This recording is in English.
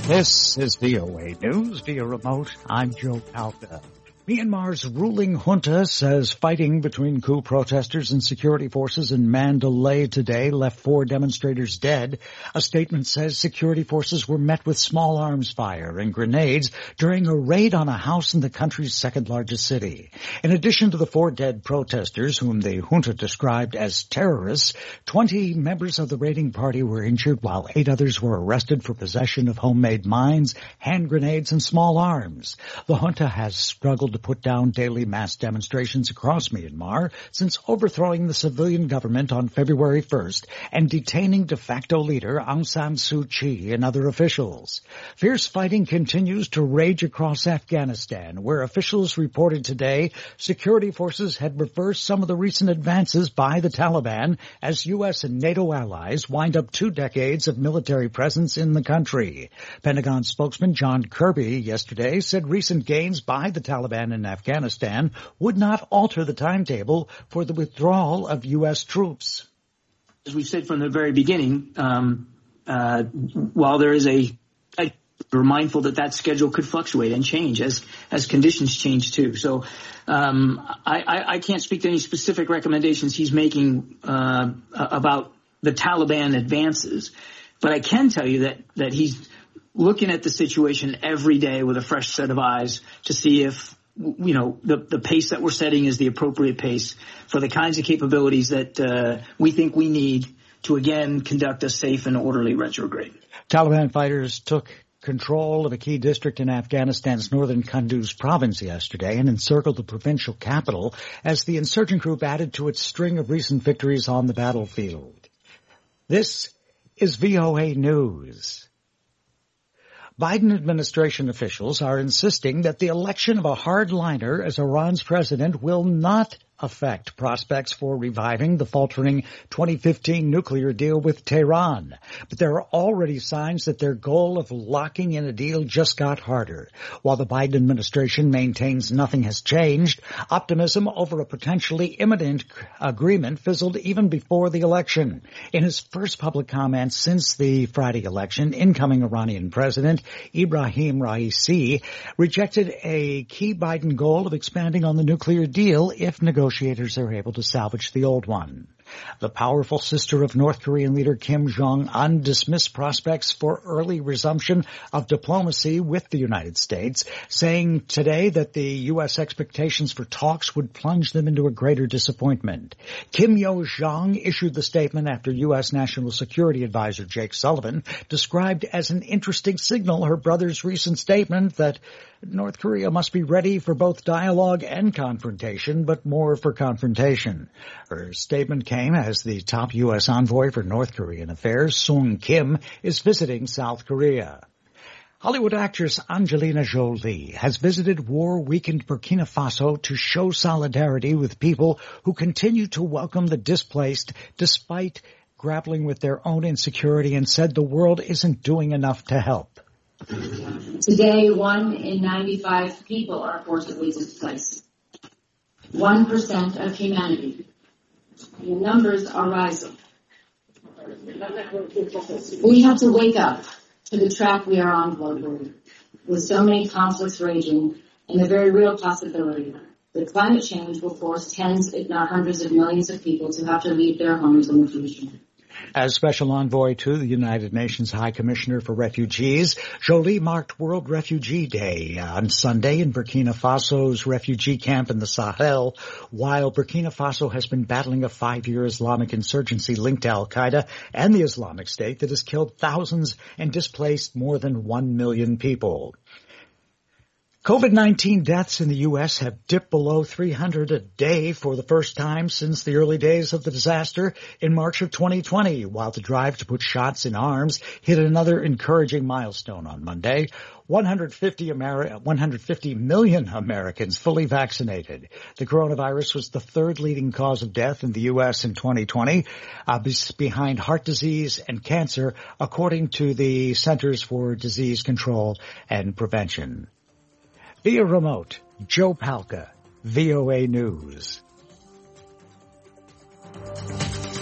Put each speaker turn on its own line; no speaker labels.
This is VOA News via remote. I'm Joe Palca. Myanmar's ruling junta says fighting between coup protesters and security forces in Mandalay today left 4 demonstrators dead. A statement says security forces were met with small arms fire and grenades during a raid on a house in the country's second largest city. In addition to the 4 dead protesters, whom the junta described as terrorists, 20 members of the raiding party were injured, while 8 others were arrested for possession of homemade mines, hand grenades, and small arms. The junta has struggled to put down daily mass demonstrations across Myanmar since overthrowing the civilian government on February 1st and detaining de facto leader Aung San Suu Kyi and other officials. Fierce fighting continues to rage across Afghanistan, where officials reported today security forces had reversed some of the recent advances by the Taliban as U.S. and NATO allies wind up 2 decades of military presence in the country. Pentagon spokesman John Kirby yesterday said recent gains by the Taliban in Afghanistan would not alter the timetable for the withdrawal of U.S. troops.
As we've said from the very beginning, while there is we're mindful that schedule could fluctuate and change as conditions change too. So I can't speak to any specific recommendations he's making about the Taliban advances, but I can tell you that he's looking at the situation every day with a fresh set of eyes to see if the pace that we're setting is the appropriate pace for the kinds of capabilities that we think we need to again conduct a safe and orderly retrograde.
Taliban fighters took control of a key district in Afghanistan's northern Kunduz province yesterday and encircled the provincial capital as the insurgent group added to its string of recent victories on the battlefield. This is VOA News. Biden administration officials are insisting that the election of a hardliner as Iran's president will not affect prospects for reviving the faltering 2015 nuclear deal with Tehran. But there are already signs that their goal of locking in a deal just got harder. While the Biden administration maintains nothing has changed, optimism over a potentially imminent agreement fizzled even before the election. In his first public comments since the Friday election, incoming Iranian President Ibrahim Raisi rejected a key Biden goal of expanding on the nuclear deal if negotiators are able to salvage the old one. The powerful sister of North Korean leader Kim Jong-un dismissed prospects for early resumption of diplomacy with the United States, saying today that the U.S. expectations for talks would plunge them into a greater disappointment. Kim Yo-jong issued the statement after U.S. National Security Advisor Jake Sullivan described as an interesting signal her brother's recent statement that North Korea must be ready for both dialogue and confrontation, but more for confrontation. Her statement came as the top U.S. envoy for North Korean affairs, Sung Kim, is visiting South Korea. Hollywood actress Angelina Jolie has visited war-weakened Burkina Faso to show solidarity with people who continue to welcome the displaced despite grappling with their own insecurity, and said the world isn't doing enough to help.
Today, 1 in 95 people are forcibly displaced. 1% of humanity. The numbers are rising. We have to wake up to the track we are on globally, with so many conflicts raging and the very real possibility that climate change will force tens, if not hundreds of millions of people to have to leave their homes in the future.
As Special Envoy to the United Nations High Commissioner for Refugees, Jolie marked World Refugee Day on Sunday in Burkina Faso's refugee camp in the Sahel, while Burkina Faso has been battling a 5-year Islamic insurgency linked to al-Qaeda and the Islamic State that has killed thousands and displaced more than 1 million people. COVID-19 deaths in the U.S. have dipped below 300 a day for the first time since the early days of the disaster in March of 2020, while the drive to put shots in arms hit another encouraging milestone on Monday. 150 million Americans fully vaccinated. The coronavirus was the 3rd leading cause of death in the U.S. in 2020, behind heart disease and cancer, according to the Centers for Disease Control and Prevention. Via remote, Joe Palca, VOA News.